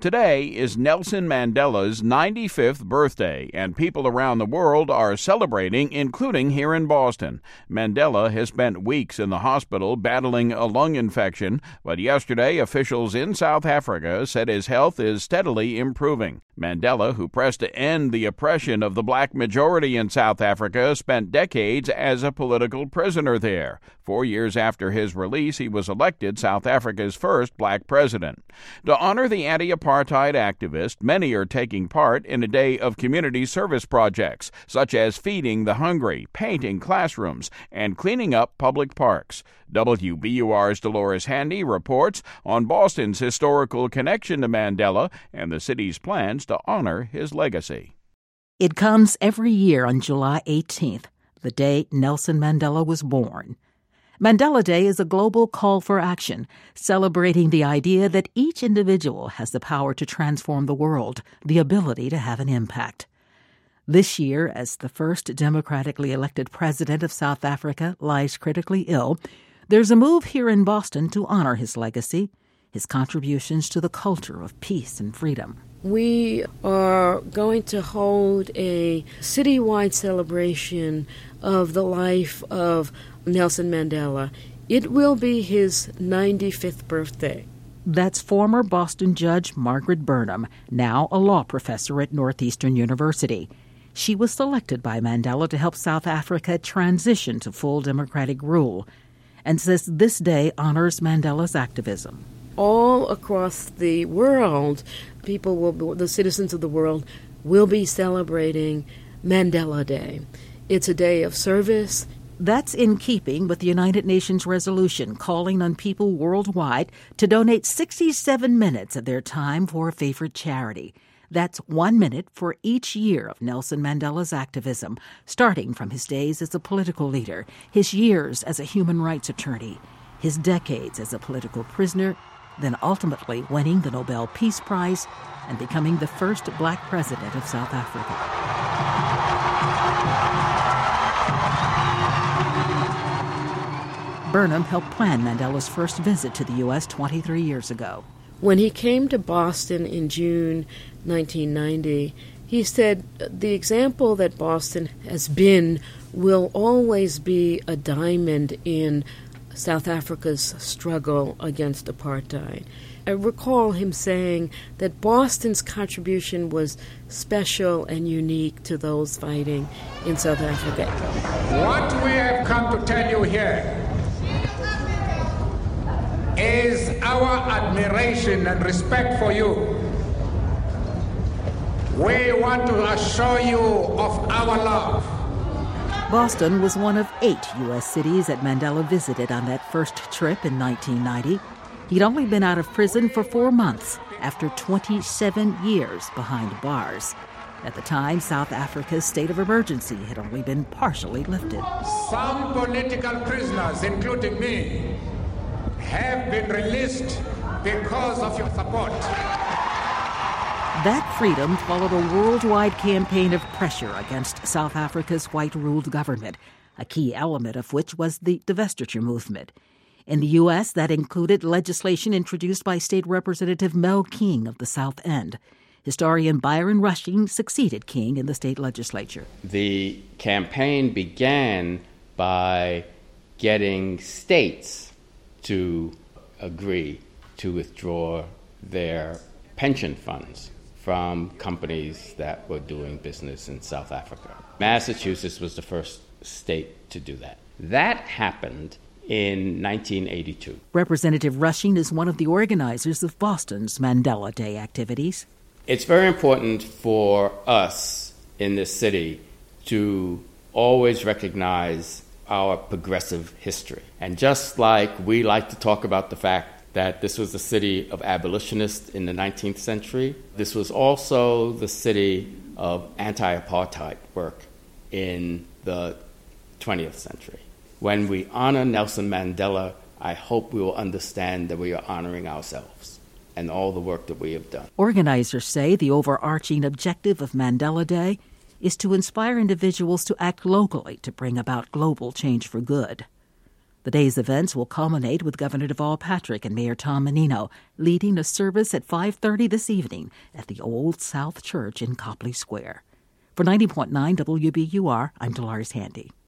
Today is Nelson Mandela's 95th birthday, and people around the world are celebrating, including here in Boston. Mandela has spent weeks in the hospital battling a lung infection, but yesterday officials in South Africa said his health is steadily improving. Mandela, who pressed to end the oppression of the black majority in South Africa, spent decades as a political prisoner there. 4 years after his release, he was elected South Africa's first black president. To honor the anti-apartheid activist, many are taking part in a day of community service projects, such as feeding the hungry, painting classrooms, and cleaning up public parks. WBUR's Dolores Handy reports on Boston's historical connection to Mandela and the city's plans to honor his legacy. It comes every year on July 18th, the day Nelson Mandela was born. Mandela Day is a global call for action, celebrating the idea that each individual has the power to transform the world, the ability to have an impact. This year, as the first democratically elected president of South Africa lies critically ill, there's a move here in Boston to honor his legacy, his contributions to the culture of peace and freedom. We are going to hold a citywide celebration of the life of Nelson Mandela. It will be his 95th birthday. That's former Boston Judge Margaret Burnham, now a law professor at Northeastern University. She was selected by Mandela to help South Africa transition to full democratic rule, and says this day honors Mandela's activism. All across the world, the citizens of the world, will be celebrating Mandela Day. It's a day of service. That's in keeping with the United Nations resolution calling on people worldwide to donate 67 minutes of their time for a favorite charity. That's 1 minute for each year of Nelson Mandela's activism, starting from his days as a political leader, his years as a human rights attorney, his decades as a political prisoner, then ultimately winning the Nobel Peace Prize and becoming the first black president of South Africa. Burnham helped plan Mandela's first visit to the U.S. 23 years ago. When he came to Boston in June 1990, he said the example that Boston has been will always be a diamond in South Africa's struggle against apartheid. I recall him saying that Boston's contribution was special and unique to those fighting in South Africa. What we have come to tell you here is our admiration and respect for you. We want to assure you of our love. Boston was one of 8 U.S. cities that Mandela visited on that first trip in 1990. He'd only been out of prison for 4 months after 27 years behind bars. At the time, South Africa's state of emergency had only been partially lifted. Some political prisoners, including me, have been released because of your support. That freedom followed a worldwide campaign of pressure against South Africa's white-ruled government, a key element of which was the divestiture movement. In the U.S., that included legislation introduced by State Representative Mel King of the South End. Historian Byron Rushing succeeded King in the state legislature. The campaign began by getting states to agree to withdraw their pension funds from companies that were doing business in South Africa. Massachusetts was the first state to do that. That happened in 1982. Representative Rushing is one of the organizers of Boston's Mandela Day activities. It's very important for us in this city to always recognize our progressive history. And just like we like to talk about the fact that this was the city of abolitionists in the 19th century, this was also the city of anti-apartheid work in the 20th century. When we honor Nelson Mandela, I hope we will understand that we are honoring ourselves and all the work that we have done. Organizers say the overarching objective of Mandela Day is to inspire individuals to act locally to bring about global change for good. The day's events will culminate with Governor Deval Patrick and Mayor Tom Menino leading a service at 5:30 this evening at the Old South Church in Copley Square. For 90.9 WBUR, I'm Dolores Handy.